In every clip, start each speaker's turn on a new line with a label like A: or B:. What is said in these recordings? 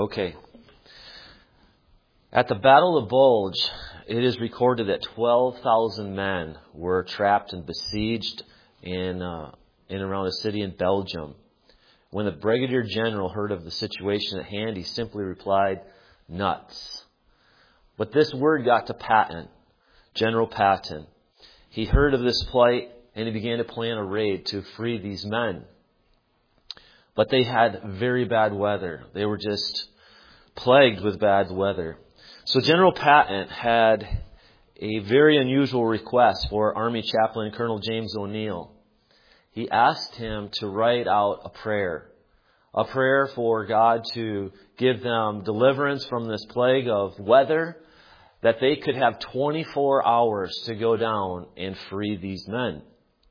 A: Okay. At the Battle of Bulge, it is recorded that 12,000 men were trapped and besieged in around a city in Belgium. When the brigadier general heard of the situation at hand, he simply replied, "Nuts." But this word got to Patton, General Patton. He heard of this plight and he began to plan a raid to free these men. But they had very bad weather. They were just plagued with bad weather. So General Patton had a very unusual request for Army Chaplain Colonel James O'Neill. He asked him to write out a prayer for God to give them deliverance from this plague of weather, that they could have 24 hours to go down and free these men.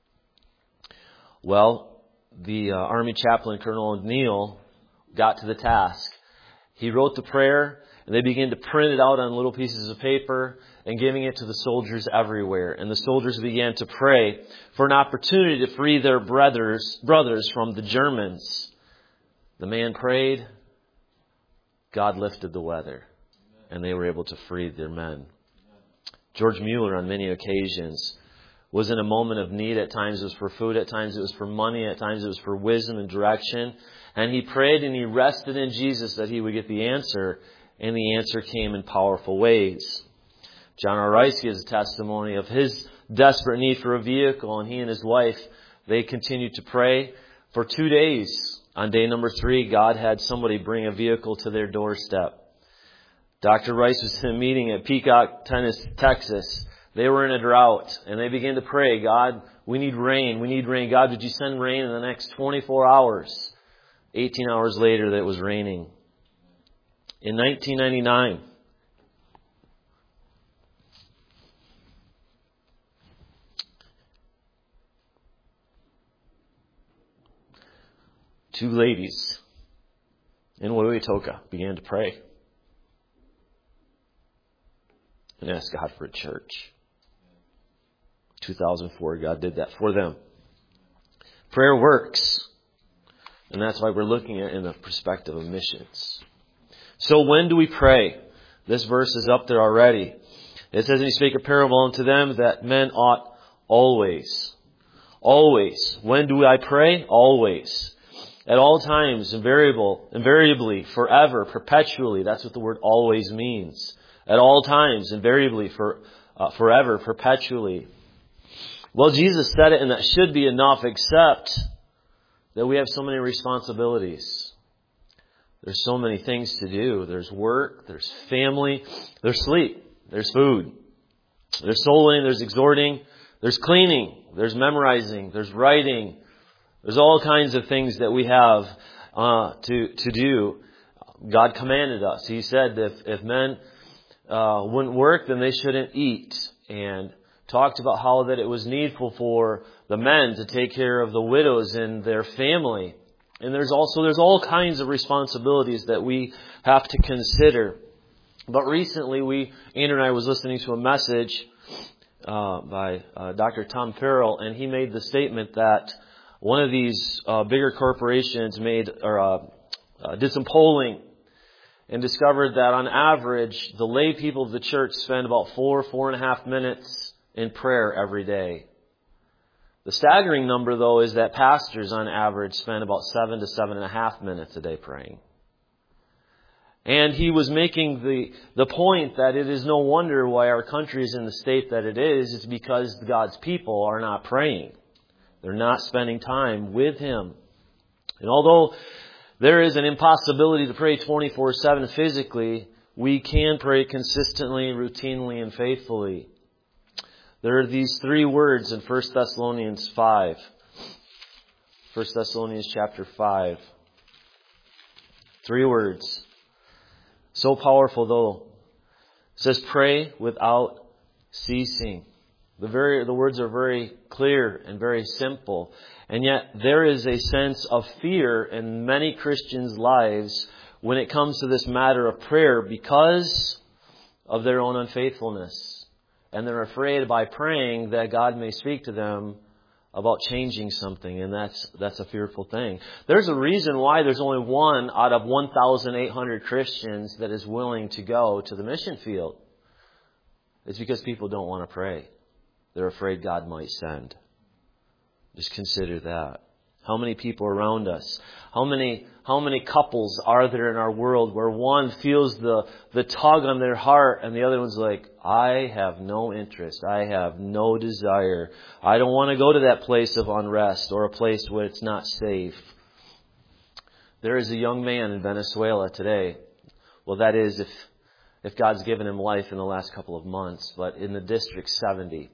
A: Well, the Army Chaplain Colonel O'Neill got to the task. He wrote the prayer, and they began to print it out on little pieces of paper and giving it to the soldiers everywhere. And the soldiers began to pray for an opportunity to free their brothers from the Germans. The man prayed. God lifted the weather, and they were able to free their men. George Mueller, on many occasions, was in a moment of need. At times it was for food, at times it was for money, at times it was for wisdom and direction. And he prayed and he rested in Jesus that he would get the answer, and the answer came in powerful ways. John R. Rice gives a testimony of his desperate need for a vehicle, and he and his wife, they continued to pray for 2 days. On day number 3, God had somebody bring a vehicle to their doorstep. Dr. Rice was in a meeting at Peacock, Texas. They were in a drought, and they began to pray, "God, we need rain. We need rain. God, would you send rain in the next 24 hours? 18 hours later, it was raining. In 1999, two ladies in Wauwatoka began to pray and ask God for a church. 2004, God did that for them. Prayer works. And that's why we're looking at it in the perspective of missions. So when do we pray? This verse is up there already. It says, "And he spake a parable unto them that men ought always." Always. When do I pray? Always. At all times, invariably, forever, perpetually. That's what the word always means. At all times, invariably, forever, perpetually. Well, Jesus said it, and that should be enough, except that we have so many responsibilities. There's so many things to do. There's work, there's family, there's sleep, there's food. There's soul winning, there's exhorting, there's cleaning, there's memorizing, there's writing. There's all kinds of things that we have to do. God commanded us. He said that if men wouldn't work, then they shouldn't eat. And talked about how that it was needful for the men to take care of the widows in their family. And there's all kinds of responsibilities that we have to consider. But recently, Andrew and I was listening to a message by Dr. Tom Farrell, and he made the statement that one of these bigger corporations did some polling and discovered that on average, the lay people of the church spend about 4.5 minutes in prayer every day. The staggering number, though, is that pastors on average spend about 7 to 7.5 minutes a day praying. And he was making the point that it is no wonder why our country is in the state that it is. It's because God's people are not praying. They're not spending time with Him. And although there is an impossibility to pray 24/7 physically, we can pray consistently, routinely, and faithfully. There are these 3 words in 1 Thessalonians 5. 1 Thessalonians chapter 5. 3 words. So powerful, though. It says, "Pray without ceasing." The words are very clear and very simple. And yet there is a sense of fear in many Christians' lives when it comes to this matter of prayer because of their own unfaithfulness. And they're afraid by praying that God may speak to them about changing something, and that's a fearful thing. There's a reason why there's only one out of 1,800 Christians that is willing to go to the mission field. It's because people don't want to pray. They're afraid God might send. Just consider that. How many people around us? How many couples are there in our world where one feels the tug on their heart and the other one's like, I have no interest. I have no desire. I don't want to go to that place of unrest or a place where it's not safe. There is a young man in Venezuela today. Well, that is if God's given him life in the last couple of months, but in the District 70.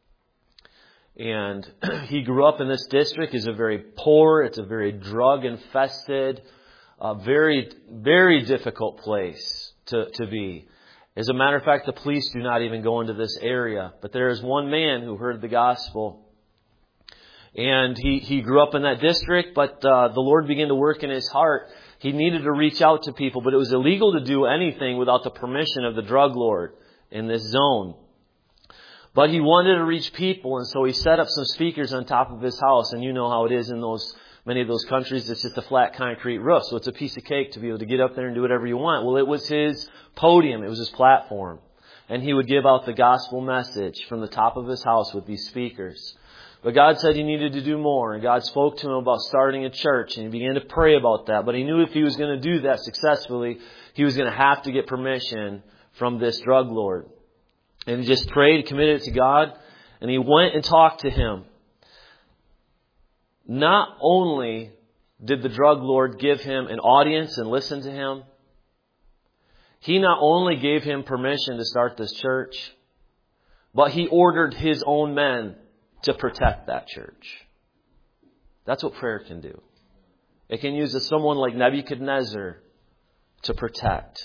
A: And he grew up in this district. It's a very poor, it's a very drug-infested, very, very difficult place to be. As a matter of fact, the police do not even go into this area. But there is one man who heard the gospel. And he grew up in that district, but the Lord began to work in his heart. He needed to reach out to people, but it was illegal to do anything without the permission of the drug lord in this zone. But he wanted to reach people, and so he set up some speakers on top of his house. And you know how it is in many of those countries. It's just a flat concrete roof, so it's a piece of cake to be able to get up there and do whatever you want. Well, it was his podium. It was his platform. And he would give out the gospel message from the top of his house with these speakers. But God said he needed to do more, and God spoke to him about starting a church, and he began to pray about that. But he knew if he was going to do that successfully, he was going to have to get permission from this drug lord. And he just prayed, committed it to God, and he went and talked to him. Not only did the drug lord give him an audience and listen to him, he not only gave him permission to start this church, but he ordered his own men to protect that church. That's what prayer can do. It can use someone like Nebuchadnezzar to protect.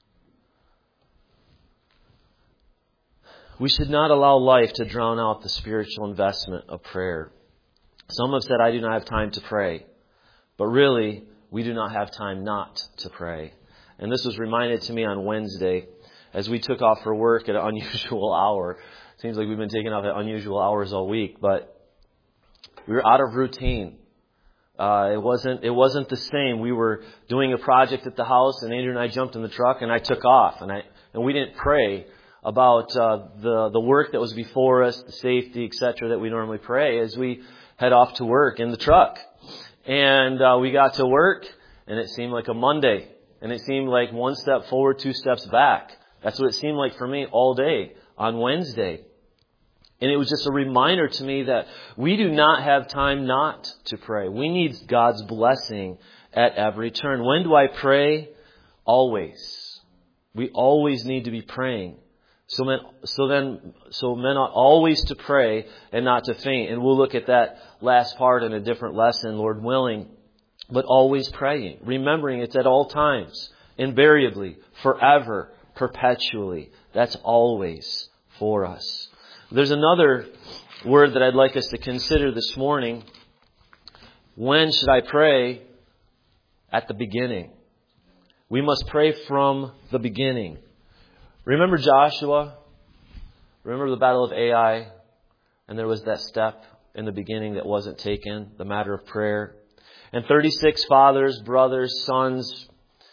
A: We should not allow life to drown out the spiritual investment of prayer. Some have said, I do not have time to pray. But really, we do not have time not to pray. And this was reminded to me on Wednesday as we took off for work at an unusual hour. Seems like we've been taking off at unusual hours all week, but we were out of routine. It wasn't the same. We were doing a project at the house, and Andrew and I jumped in the truck, and I took off, and we didn't pray about the work that was before us, the safety, etc., that we normally pray as we head off to work in the truck. And we got to work, and it seemed like a Monday, and it seemed like one step forward, two steps back. That's what it seemed like for me all day on Wednesday. And it was just a reminder to me that we do not have time not to pray. We need God's blessing at every turn. When do I pray? Always. We always need to be praying. So men ought always to pray and not to faint. And we'll look at that last part in a different lesson, Lord willing. But always praying, remembering it's at all times, invariably, forever, perpetually. That's always for us. There's another word that I'd like us to consider this morning. When should I pray? At the beginning. We must pray from the beginning. Remember Joshua? Remember the battle of Ai? And there was that step in the beginning that wasn't taken, the matter of prayer. And 36 fathers, brothers, sons,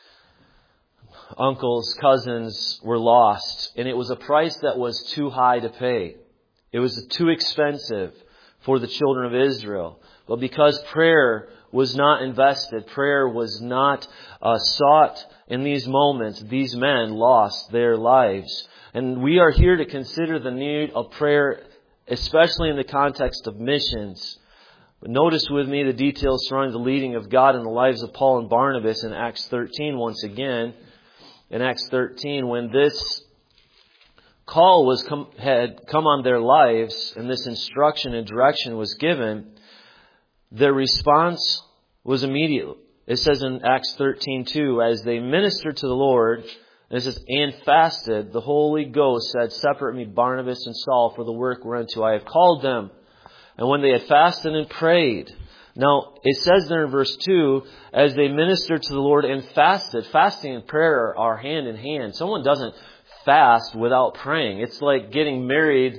A: uncles, cousins were lost. And it was a price that was too high to pay. It was too expensive for the children of Israel. But because prayer was not invested, prayer was not sought in these moments, these men lost their lives. And we are here to consider the need of prayer, especially in the context of missions. But notice with me the details surrounding the leading of God in the lives of Paul and Barnabas in Acts 13 once again. In Acts 13, when this call had come on their lives and this instruction and direction was given, their response was immediate. It says in Acts 13:2, as they ministered to the Lord, and it says, and fasted, the Holy Ghost said, separate me Barnabas and Saul for the work whereunto I have called them. And when they had fasted and prayed. Now, it says there in verse 2, as they ministered to the Lord and fasted. Fasting and prayer are hand in hand. Someone doesn't fast without praying. It's like getting married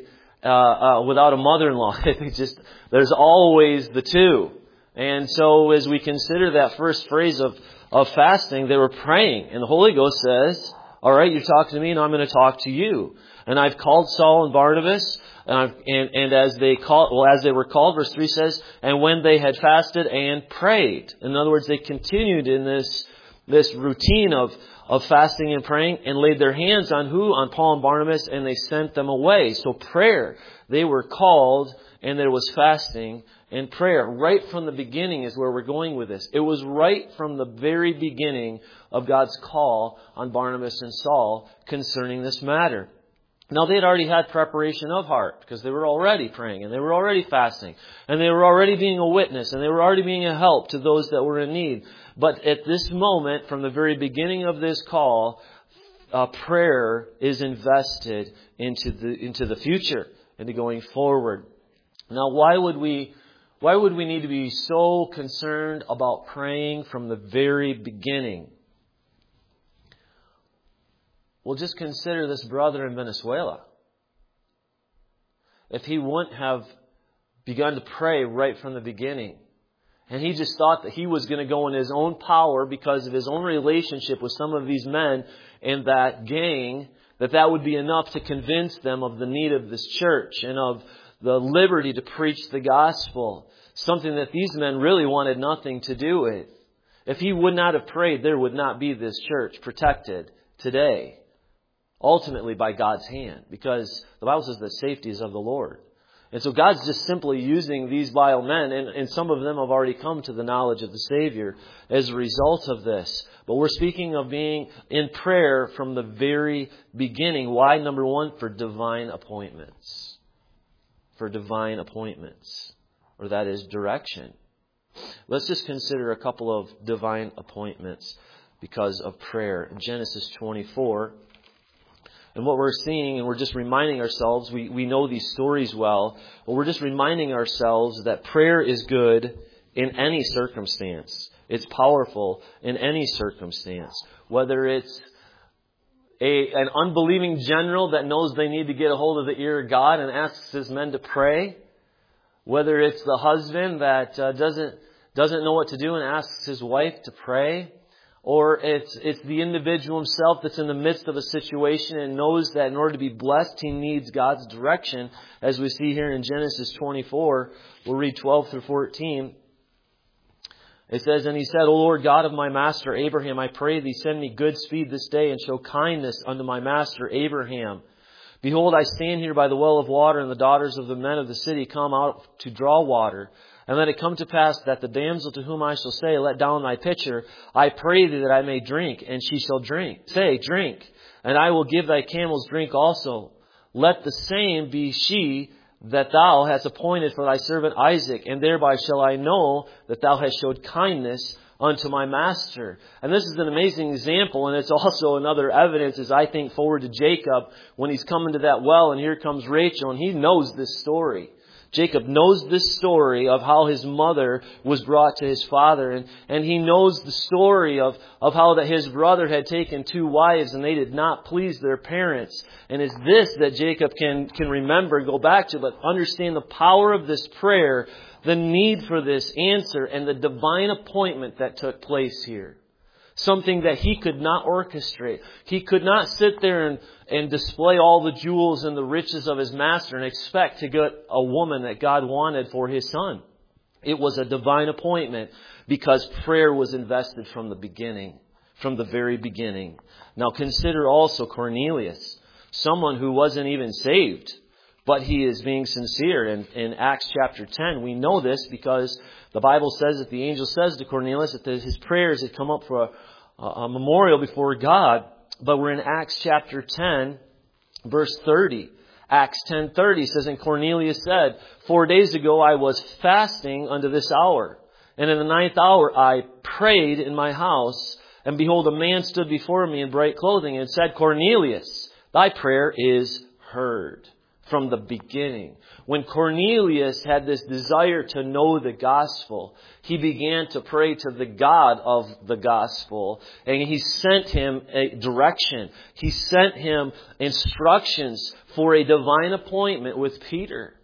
A: without a mother-in-law. There's always the two. And so as we consider that first phrase of fasting, they were praying. And the Holy Ghost says, all right, you're talking to me, and I'm going to talk to you. And I've called Saul and Barnabas, and as they were called, verse 3 says, and when they had fasted and prayed. In other words, they continued in this routine of fasting and praying, and laid their hands on who? On Paul and Barnabas, and they sent them away. So prayer. They were called, and there was fasting and prayer. Right from the beginning is where we're going with this. It was right from the very beginning of God's call on Barnabas and Saul concerning this matter. Now, they had already had preparation of heart because they were already praying and they were already fasting and they were already being a witness and they were already being a help to those that were in need. But at this moment, from the very beginning of this call, prayer is invested into the future, into going forward. Now, why would we need to be so concerned about praying from the very beginning? Well, just consider this brother in Venezuela. If he wouldn't have begun to pray right from the beginning, and he just thought that he was going to go in his own power because of his own relationship with some of these men in that gang, that would be enough to convince them of the need of this church and of the liberty to preach the gospel, something that these men really wanted nothing to do with. If he would not have prayed, there would not be this church protected today, ultimately by God's hand, because the Bible says that safety is of the Lord. And so God's just simply using these vile men, and some of them have already come to the knowledge of the Savior as a result of this. But we're speaking of being in prayer from the very beginning. Why? Number one, for divine appointments. For divine appointments. Or that is direction. Let's just consider a couple of divine appointments because of prayer. In Genesis 24, and what we're seeing, and we're just reminding ourselves, we know these stories well, but we're just reminding ourselves that prayer is good in any circumstance. It's powerful in any circumstance. Whether it's an unbelieving general that knows they need to get a hold of the ear of God and asks his men to pray. Whether it's the husband that doesn't know what to do and asks his wife to pray. Or it's the individual himself that's in the midst of a situation and knows that in order to be blessed, he needs God's direction. As we see here in Genesis 24, we'll read 12 through 14. It says, and he said, O Lord God of my master Abraham, I pray thee, send me good speed this day and show kindness unto my master Abraham. Behold, I stand here by the well of water, and the daughters of the men of the city come out to draw water. And let it come to pass that the damsel to whom I shall say, let down thy pitcher, I pray thee that I may drink, and she shall drink. Say, drink, and I will give thy camels drink also. Let the same be she that thou hast appointed for thy servant Isaac, and thereby shall I know that thou hast showed kindness unto my master. And this is an amazing example, and it's also another evidence as I think forward to Jacob when he's coming to that well, and here comes Rachel, and he knows this story. Jacob knows this story of how his mother was brought to his father. And he knows the story of how that his brother had taken two wives and they did not please their parents. And it's this that Jacob can remember, go back to, but understand the power of this prayer, the need for this answer, and the divine appointment that took place here. Something that he could not orchestrate. He could not sit there and display all the jewels and the riches of his master and expect to get a woman that God wanted for his son. It was a divine appointment because prayer was invested from the beginning, from the very beginning. Now consider also Cornelius, someone who wasn't even saved, but he is being sincere. In Acts chapter 10, we know this because the Bible says that the angel says to Cornelius that his prayers had come up for a memorial before God. But we're in Acts chapter 10, verse 30. Acts 10:30 says, and Cornelius said, 4 days ago I was fasting unto this hour. And in the 9th hour I prayed in my house. And behold, a man stood before me in bright clothing and said, Cornelius, thy prayer is heard. from the beginning. When Cornelius had this desire to know the gospel, he began to pray to the God of the gospel, and he sent him a direction. He sent him instructions for a divine appointment with Peter.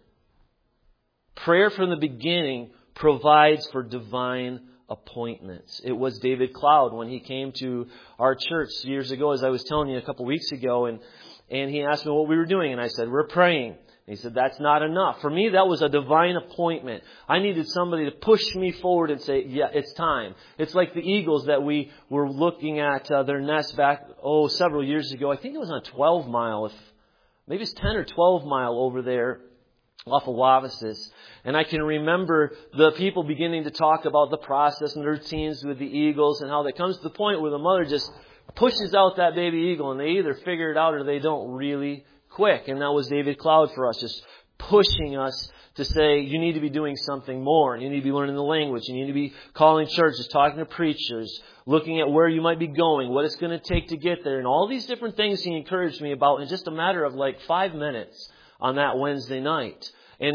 A: Prayer from the beginning provides for divine appointments. It was David Cloud when he came to our church years ago, as I was telling you a couple weeks ago, and he asked me what we were doing, and I said, we're praying. And he said, that's not enough. For me, that was a divine appointment. I needed somebody to push me forward and say, yeah, it's time. It's like the eagles that we were looking at their nest back, several years ago. I think it was on 12 Mile, maybe it's 10 or 12 Mile over there off of Wavasis. And I can remember the people beginning to talk about the process and the routines with the eagles and how that comes to the point where the mother just pushes out that baby eagle, and they either figure it out or they don't really quick. And that was David Cloud for us, just pushing us to say, you need to be doing something more. You need to be learning the language. You need to be calling churches, talking to preachers, looking at where you might be going, what it's going to take to get there. And all these different things he encouraged me about in just a matter of like 5 minutes on that Wednesday night. And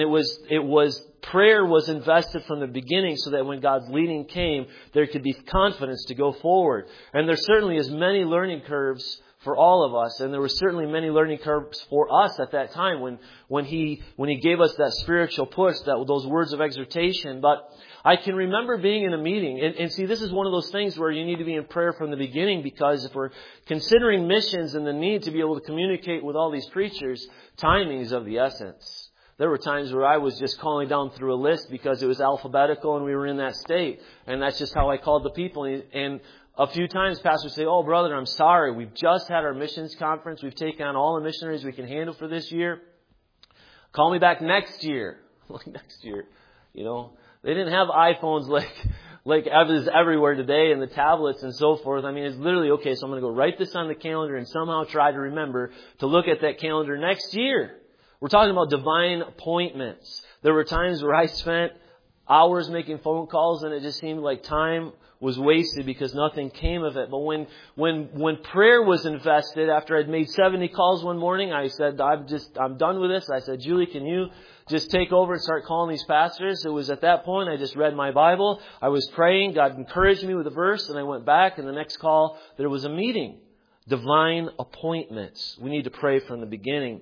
A: prayer was invested from the beginning so that when God's leading came, there could be confidence to go forward. And there certainly is many learning curves for all of us. And there were certainly many learning curves for us at that time when He gave us that spiritual push, those words of exhortation. But I can remember being in a meeting. And see, this is one of those things where you need to be in prayer from the beginning, because if we're considering missions and the need to be able to communicate with all these preachers, timing is of the essence. There were times where I was just calling down through a list because it was alphabetical and we were in that state. And that's just how I called the people. And a few times pastors say, oh, brother, I'm sorry. We've just had our missions conference. We've taken on all the missionaries we can handle for this year. Call me back next year. Like next year. You know, they didn't have iPhones like is everywhere today, and the tablets and so forth. I mean, it's literally, okay, so I'm going to go write this on the calendar and somehow try to remember to look at that calendar next year. We're talking about divine appointments. There were times where I spent hours making phone calls and it just seemed like time was wasted because nothing came of it. But when prayer was invested, after I'd made 70 calls one morning, I said, I'm done with this. I said, Julie, can you just take over and start calling these pastors? It was at that point I just read my Bible. I was praying. God encouraged me with a verse, and I went back, and the next call, there was a meeting. Divine appointments. We need to pray from the beginning.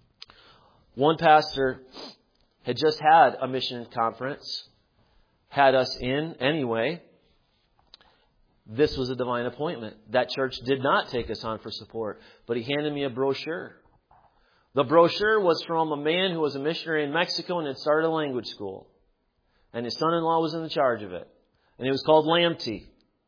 A: One pastor had just had a mission conference, had us in anyway. This was a divine appointment. That church did not take us on for support, but he handed me a brochure. The brochure was from a man who was a missionary in Mexico and had started a language school. And his son-in-law was in charge of it. And it was called LAMT,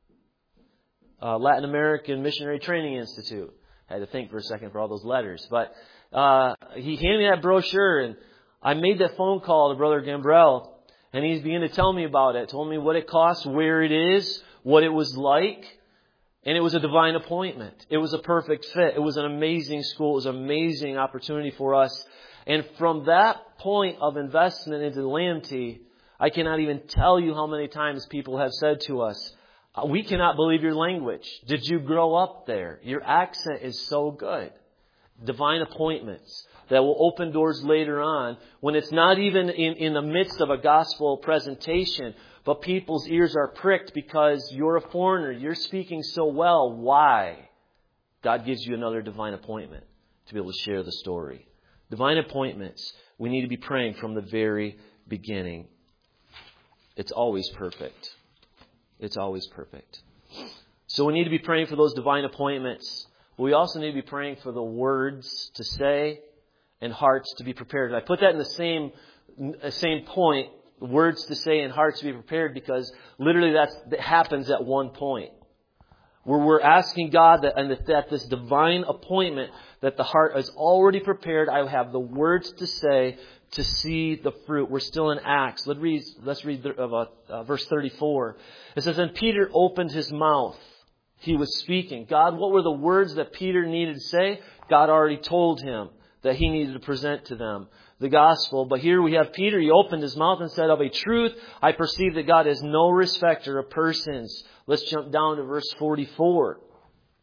A: Latin American Missionary Training Institute. I had to think for a second for all those letters. But he handed me that brochure, and I made that phone call to Brother Gambrell, and he began to tell me about it. Told me what it costs, where it is, what it was like. And it was a divine appointment. It was a perfect fit. It was an amazing school. It was an amazing opportunity for us. And from that point of investment into LAMT, I cannot even tell you how many times people have said to us, we cannot believe your language. Did you grow up there? Your accent is so good. Divine appointments that will open doors later on when it's not even in the midst of a gospel presentation, but people's ears are pricked because you're a foreigner. You're speaking so well. Why? God gives you another divine appointment to be able to share the story. Divine appointments. We need to be praying from the very beginning. It's always perfect. It's always perfect. So we need to be praying for those divine appointments. But we also need to be praying for the words to say and hearts to be prepared. And I put that in the same point, words to say and hearts to be prepared, because literally that happens at one point. Where we're asking God that this divine appointment, that the heart is already prepared. I have the words to say to see the fruit. We're still in Acts. Let's read verse 34. It says, and Peter opened his mouth. He was speaking. God, what were the words that Peter needed to say? God already told him that he needed to present to them the gospel. But here we have Peter. He opened his mouth and said, of a truth, I perceive that God is no respecter of persons. Let's jump down to verse 44.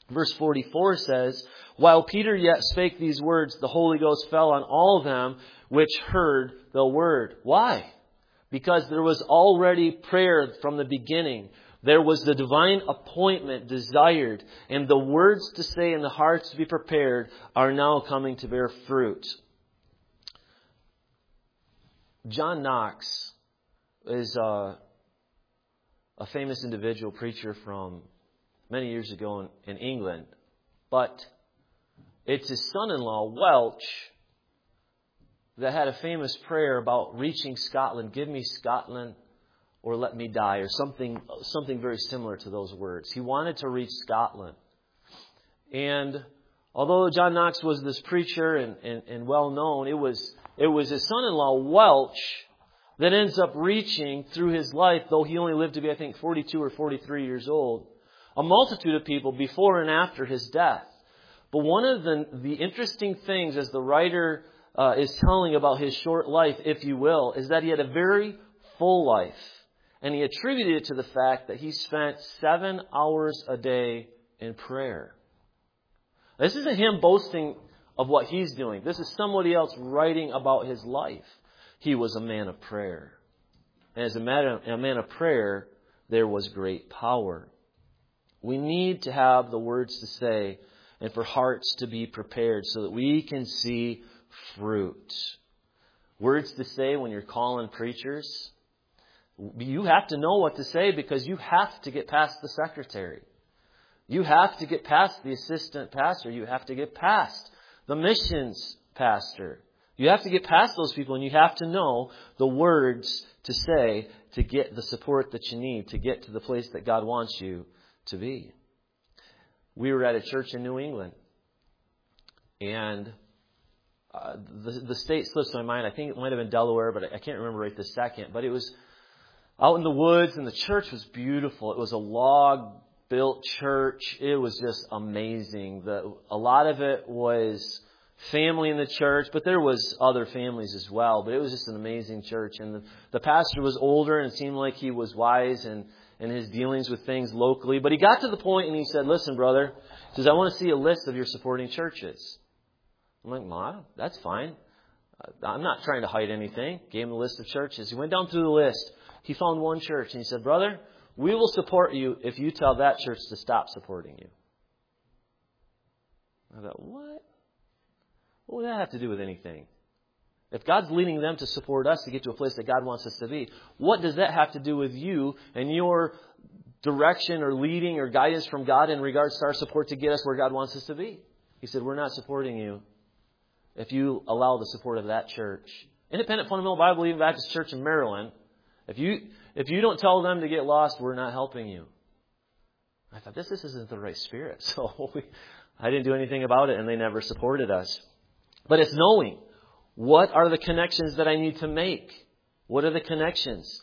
A: Verse 44 says, while Peter yet spake these words, the Holy Ghost fell on all them which heard the word. Why? Because there was already prayer from the beginning. There was the divine appointment desired, and the words to say and the hearts to be prepared are now coming to bear fruit. John Knox is a famous individual preacher from many years ago in England. But it's his son-in-law, Welch, that had a famous prayer about reaching Scotland. Give me Scotland or let me die, or something very similar to those words. He wanted to reach Scotland. And although John Knox was this preacher and well known, it was his son-in-law, Welch, that ends up reaching through his life, though he only lived to be, I think, 42 or 43 years old, a multitude of people before and after his death. But one of the interesting things, as the writer is telling about his short life, if you will, is that he had a very full life. And he attributed it to the fact that he spent 7 hours a day in prayer. This isn't him boasting of what he's doing. This is somebody else writing about his life. He was a man of prayer. And as a man of prayer, there was great power. We need to have the words to say and for hearts to be prepared so that we can see fruit. Words to say when you're calling preachers. You have to know what to say because you have to get past the secretary. You have to get past the assistant pastor. You have to get past the missions pastor. You have to get past those people, and you have to know the words to say to get the support that you need to get to the place that God wants you to be. We were at a church in New England, and the state slips my mind. I think it might have been Delaware, but I can't remember right this second. But it was out in the woods, and the church was beautiful. It was a log-built church. It was just amazing. A lot of it was family in the church, but there was other families as well. But it was just an amazing church. And the pastor was older, and it seemed like he was wise in his dealings with things locally. But he got to the point and he said, listen, brother, he says, I want to see a list of your supporting churches. I'm like, Ma, that's fine. I'm not trying to hide anything. Gave him a list of churches. He went down through the list. He found one church and he said, brother, we will support you if you tell that church to stop supporting you. I thought, what? What would that have to do with anything? If God's leading them to support us to get to a place that God wants us to be, what does that have to do with you and your direction or leading or guidance from God in regards to our support to get us where God wants us to be? He said, we're not supporting you if you allow the support of that church. Independent Fundamental Bible Believing Baptist Church in Maryland, if you don't tell them to get lost, we're not helping you. I thought, this isn't the right spirit. So I didn't do anything about it, and they never supported us. But it's knowing, what are the connections that I need to make? What are the connections?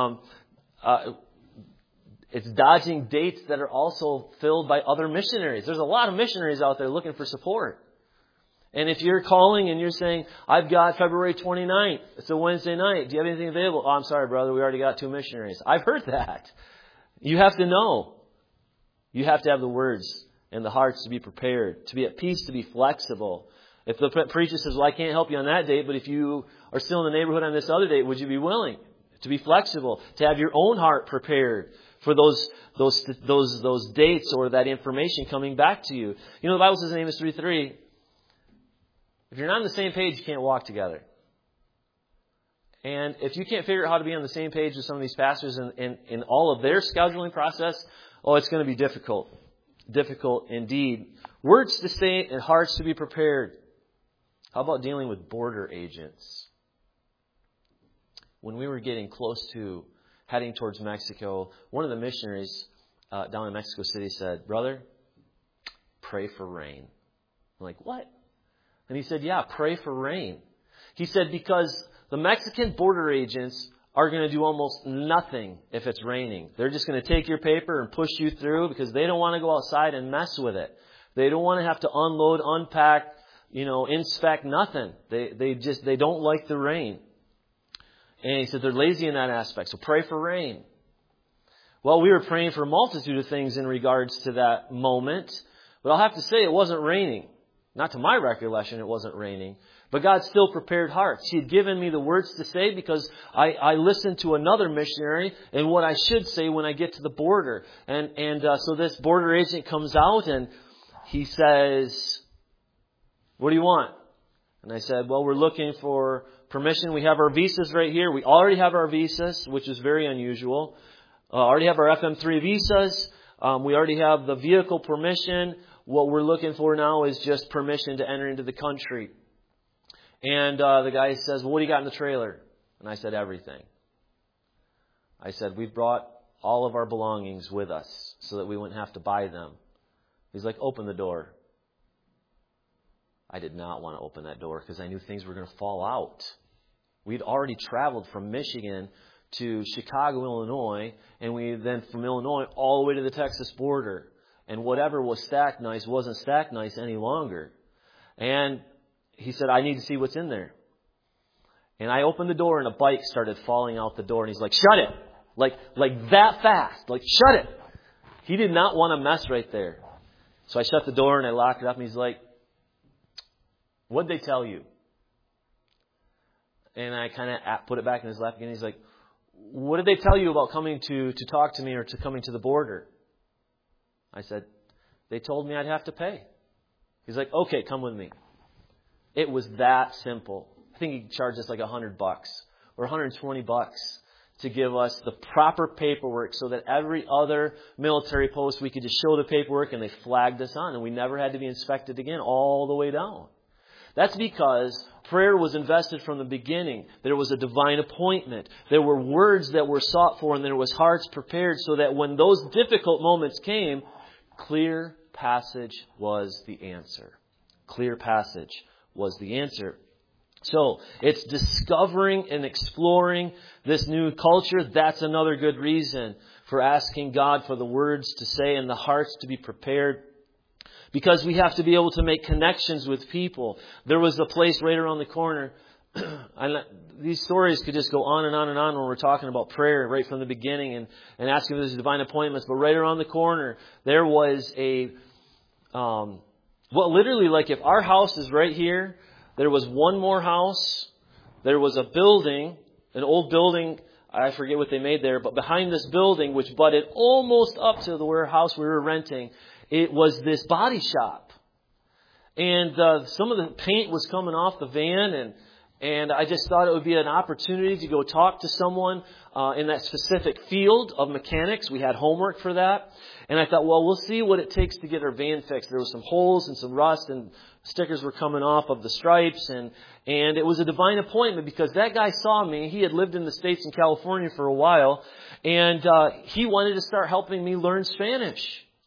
A: It's dodging dates that are also filled by other missionaries. There's a lot of missionaries out there looking for support. And if you're calling and you're saying, I've got February 29th, it's a Wednesday night, do you have anything available? Oh, I'm sorry, brother, we already got 2 missionaries. I've heard that. You have to know. You have to have the words and the hearts to be prepared, to be at peace, to be flexible. If the preacher says, well, I can't help you on that date, but if you are still in the neighborhood on this other date, would you be willing to be flexible, to have your own heart prepared for those dates or that information coming back to you? You know, the Bible says in Amos 3:3, if you're not on the same page, you can't walk together. And if you can't figure out how to be on the same page with some of these pastors in all of their scheduling process, it's going to be difficult. Difficult indeed. Words to say and hearts to be prepared. How about dealing with border agents? When we were getting close to heading towards Mexico, one of the missionaries down in Mexico City said, brother, pray for rain. I'm like, what? And he said, yeah, pray for rain. He said, because the Mexican border agents are going to do almost nothing if it's raining. They're just going to take your paper and push you through because they don't want to go outside and mess with it. They don't want to have to unload, unpack, inspect, nothing. They don't like the rain. And he said they're lazy in that aspect. So pray for rain. Well, we were praying for a multitude of things in regards to that moment. But I'll have to say it wasn't raining. Not to my recollection, it wasn't raining. But God still prepared hearts. He had given me the words to say because I listened to another missionary and what I should say when I get to the border. So this border agent comes out and he says, "What do you want?" And I said, "Well, we're looking for permission. We have our visas right here. We already have our visas, which is very unusual. Already have our FM3 visas. We already have the vehicle permission. What we're looking for now is just permission to enter into the country." And the guy says, "Well, what do you got in the trailer?" And I said, "Everything." I said, "We've brought all of our belongings with us so that we wouldn't have to buy them." He's like, "Open the door." I did not want to open that door because I knew things were going to fall out. We'd already traveled from Michigan to Chicago, Illinois, and we then from Illinois all the way to the Texas border. And whatever was stacked nice wasn't stacked nice any longer. And he said, "I need to see what's in there." And I opened the door and a bike started falling out the door. And he's like, "Shut it." Like that fast. Like, "Shut it." He did not want to mess right there. So I shut the door and I locked it up and he's like, "What'd they tell you?" And I kind of put it back in his lap again. He's like, "What did they tell you about coming to talk to me or to coming to the border?" I said, "They told me I'd have to pay." He's like, "Okay, come with me." It was that simple. I think he charged us like $100 or $120 to give us the proper paperwork so that every other military post we could just show the paperwork and they flagged us on and we never had to be inspected again all the way down. That's because prayer was invested from the beginning. There was a divine appointment. There were words that were sought for and there was hearts prepared so that when those difficult moments came, clear passage was the answer. Clear passage was the answer. So, it's discovering and exploring this new culture. That's another good reason for asking God for the words to say and the hearts to be prepared. Because we have to be able to make connections with people. There was a place right around the corner. These stories could just go on and on and on when we're talking about prayer right from the beginning and asking for these divine appointments. But right around the corner, there was literally like if our house is right here, there was one more house. There was a building, an old building. I forget what they made there. But behind this building, which butted almost up to the house we were renting, it was this body shop. And some of the paint was coming off the van. And I just thought it would be an opportunity to go talk to someone in that specific field of mechanics. We had homework for that. And I thought, well, we'll see what it takes to get our van fixed. There was some holes and some rust and stickers were coming off of the stripes. And it was a divine appointment because that guy saw me. He had lived in the States in California for a while. And he wanted to start helping me learn Spanish.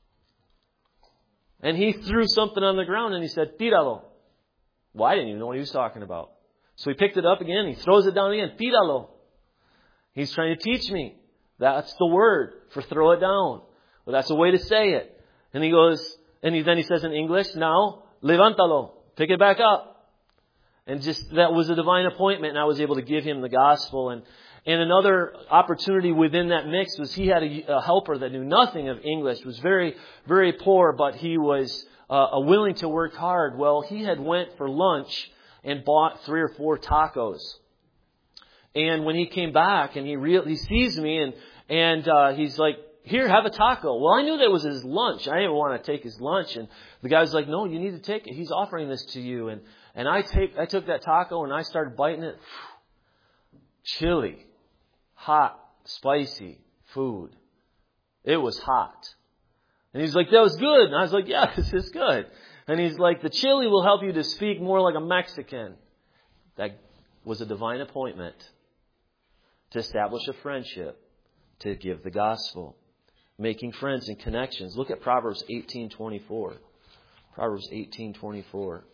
A: And he threw something on the ground and he said, "Tíralo." Well, I didn't even know what he was talking about. So he picked it up again. He throws it down again. "Tíralo." He's trying to teach me. That's the word for throw it down. Well, that's a way to say it. And he goes, then he says in English, "Now, levántalo." Pick it back up. And just, that was a divine appointment and I was able to give him the gospel. And another opportunity within that mix was he had a helper that knew nothing of English, was very, very poor, but he was willing to work hard. Well, he had went for lunch and bought 3 or 4 tacos. And when he came back and he sees me and he's like, "Here, have a taco." Well, I knew that was his lunch. I didn't want to take his lunch. And the guy was like, "No, you need to take it. He's offering this to you." And I took that taco and I started biting it. Chili. Hot, spicy food. It was hot. And he's like, "That was good." And I was like, "Yeah, this is good." And he's like, "The chili will help you to speak more like a Mexican." That was a divine appointment to establish a friendship, to give the gospel. Making friends and connections. Look at Proverbs 18:24. Proverbs 18:24.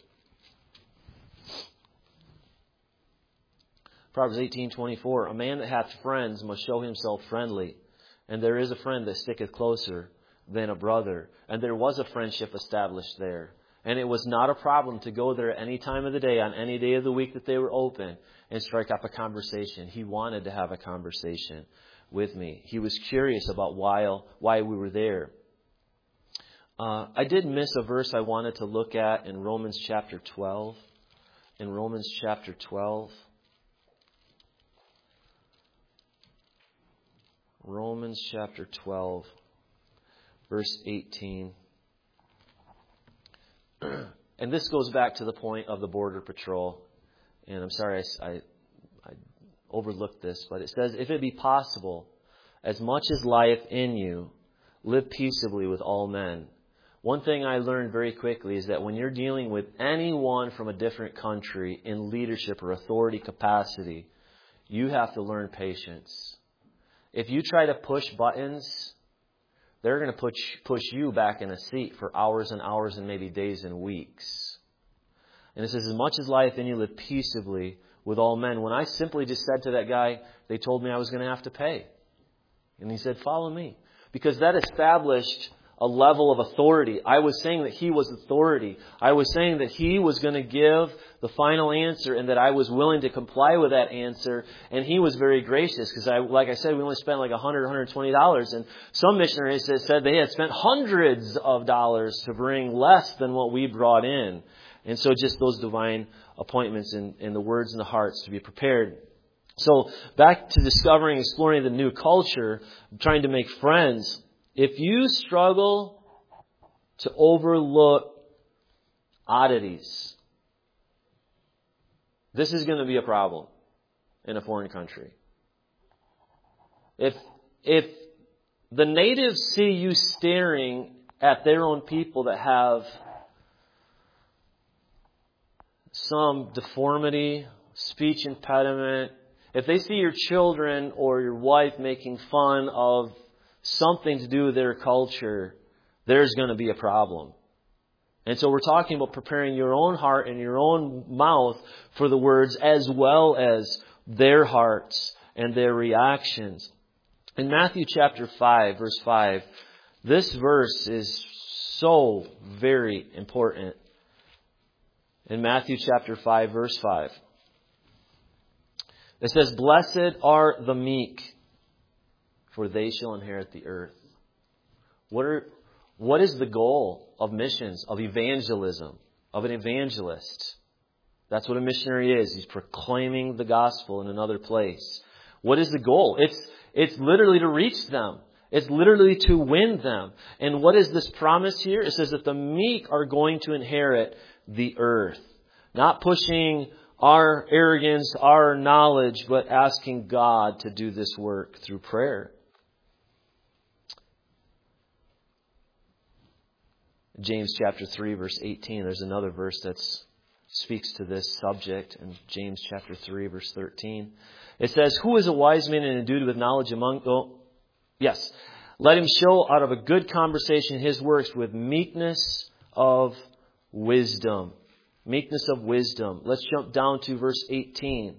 A: Proverbs 18:24, "A man that hath friends must show himself friendly, and there is a friend that sticketh closer than a brother." And there was a friendship established there. And it was not a problem to go there at any time of the day, on any day of the week that they were open, and strike up a conversation. He wanted to have a conversation with me. He was curious about why we were there. I did miss a verse I wanted to look at in Romans chapter 12. In Romans chapter 12. Romans chapter 12, verse 18. And this goes back to the point of the Border Patrol. And I'm sorry I overlooked this, but it says, if it be possible, as much as lieth in you, live peaceably with all men. One thing I learned very quickly is that when you're dealing with anyone from a different country in leadership or authority capacity, you have to learn patience. If you try to push buttons, they're going to push you back in a seat for hours and hours and maybe days and weeks. And it says, as much as lieth in you, live peaceably with all men. When I simply just said to that guy, they told me I was going to have to pay. And he said, follow me. Because that established a level of authority. I was saying that he was authority. I was saying that he was going to give the final answer and that I was willing to comply with that answer. And he was very gracious because, like I said, we only spent like $100, $120. And some missionaries said they had spent hundreds of dollars to bring less than what we brought in. And so just those divine appointments and the words and the hearts to be prepared. So back to discovering, exploring the new culture, trying to make friends. If you struggle to overlook oddities, this is going to be a problem in a foreign country. If the natives see you staring at their own people that have some deformity, speech impediment, if they see your children or your wife making fun of something to do with their culture, there's going to be a problem. And so we're talking about preparing your own heart and your own mouth for the words as well as their hearts and their reactions. In Matthew chapter 5, verse 5, this verse is so very important. In Matthew chapter 5, verse 5, it says, blessed are the meek, for they shall inherit the earth. What is the goal of missions, of evangelism, of an evangelist? That's what a missionary is. He's proclaiming the gospel in another place. What is the goal? It's literally to reach them. It's literally to win them. And what is this promise here? It says that the meek are going to inherit the earth. Not pushing our arrogance, our knowledge, but asking God to do this work through prayer. James chapter 3, verse 18. There's another verse that speaks to this subject in James chapter 3, verse 13. It says, who is a wise man and endued with knowledge among... Yes. Let him show out of a good conversation his works with meekness of wisdom. Meekness of wisdom. Let's jump down to verse 18.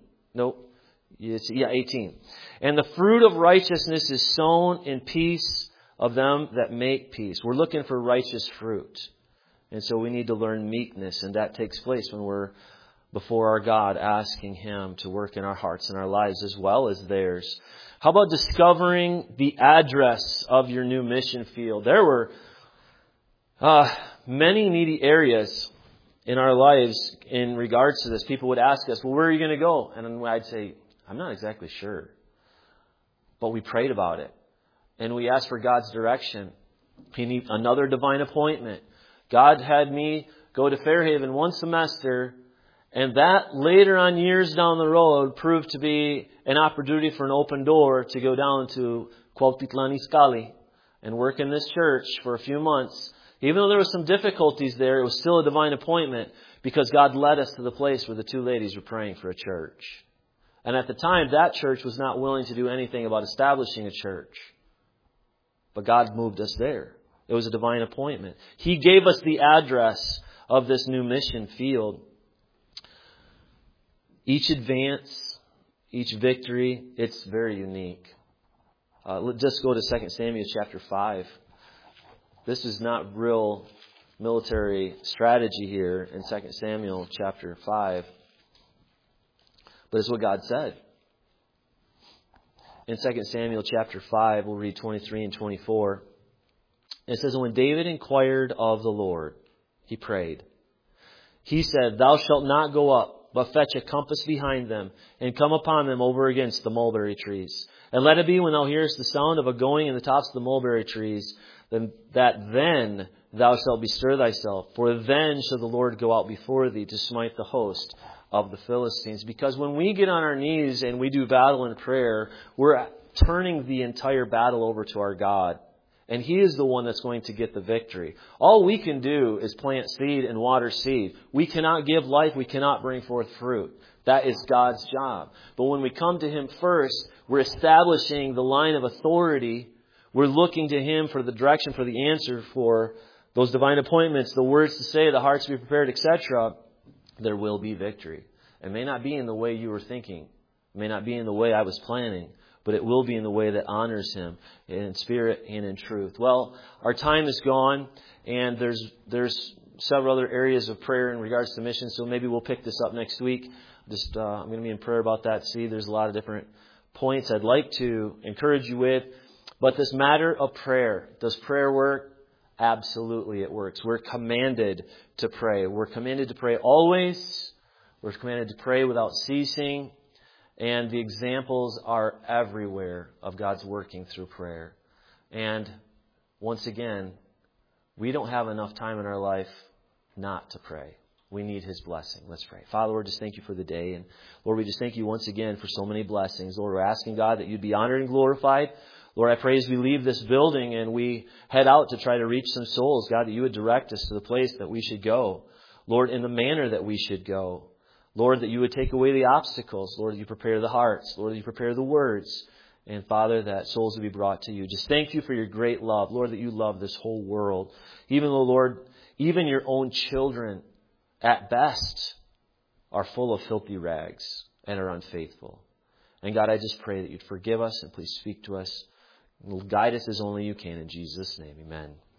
A: 18. And the fruit of righteousness is sown in peace of them that make peace. We're looking for righteous fruit. And so we need to learn meekness. And that takes place when we're before our God, asking Him to work in our hearts and our lives as well as theirs. How about discovering the address of your new mission field? There were many needy areas in our lives in regards to this. People would ask us, well, where are you going to go? And I'd say, I'm not exactly sure. But we prayed about it. And we asked for God's direction. He needs another divine appointment. God had me go to Fairhaven one semester, and that later on years down the road proved to be an opportunity for an open door to go down to Cuautitlán Izcalli and work in this church for a few months. Even though there was some difficulties there, it was still a divine appointment because God led us to the place where the two ladies were praying for a church. And at the time, that church was not willing to do anything about establishing a church. But God moved us there. It was a divine appointment. He gave us the address of this new mission field. Each advance, each victory, it's very unique. Let's just go to 2 Samuel chapter 5. This is not real military strategy here in 2 Samuel chapter 5. But it's what God said. In 2 Samuel chapter 5, we'll read 23 and 24. It says, when David inquired of the Lord, he prayed. He said, Thou shalt not go up, but fetch a compass behind them, and come upon them over against the mulberry trees. And let it be when thou hearest the sound of a going in the tops of the mulberry trees, then thou shalt bestir thyself, for then shall the Lord go out before thee to smite the host of the Philistines. Because when we get on our knees and we do battle in prayer, we're turning the entire battle over to our God. And He is the one that's going to get the victory. All we can do is plant seed and water seed. We cannot give life. We cannot bring forth fruit. That is God's job. But when we come to Him first, we're establishing the line of authority. We're looking to Him for the direction, for the answer, for those divine appointments, the words to say, the hearts to be prepared, etc. There will be victory. It may not be in the way you were thinking. It may not be in the way I was planning. But it will be in the way that honors Him in spirit and in truth. Well, our time is gone, and there's several other areas of prayer in regards to missions, so maybe we'll pick this up next week. I'm going to be in prayer about that. See, there's a lot of different points I'd like to encourage you with. But this matter of prayer, does prayer work? Absolutely, it works. We're commanded to pray. We're commanded to pray always. We're commanded to pray without ceasing. And the examples are everywhere of God's working through prayer. And once again, we don't have enough time in our life not to pray. We need His blessing. Let's pray. Father, Lord, just thank You for the day. And Lord, we just thank You once again for so many blessings. Lord, we're asking, God, that You'd be honored and glorified. Lord, I pray as we leave this building and we head out to try to reach some souls, God, that You would direct us to the place that we should go. Lord, in the manner that we should go. Lord, that You would take away the obstacles. Lord, that You prepare the hearts. Lord, that You prepare the words. And Father, that souls would be brought to You. Just thank You for Your great love. Lord, that You love this whole world. Even though, Lord, even Your own children, at best, are full of filthy rags and are unfaithful. And God, I just pray that You'd forgive us and please speak to us. And guide us as only You can. In Jesus' name, amen.